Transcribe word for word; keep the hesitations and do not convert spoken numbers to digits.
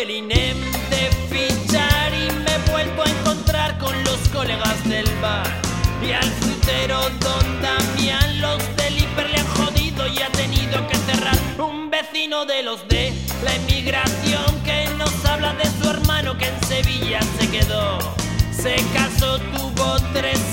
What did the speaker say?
el INEM de fichar y me he vuelto a encontrar con los colegas del bar. Y al frutero don Damián los del hiper le han jodido y ha tenido que cerrar. Un vecino de los de la inmigración que nos habla de su hermano que en Sevilla se quedó. Se casó, tuvo tres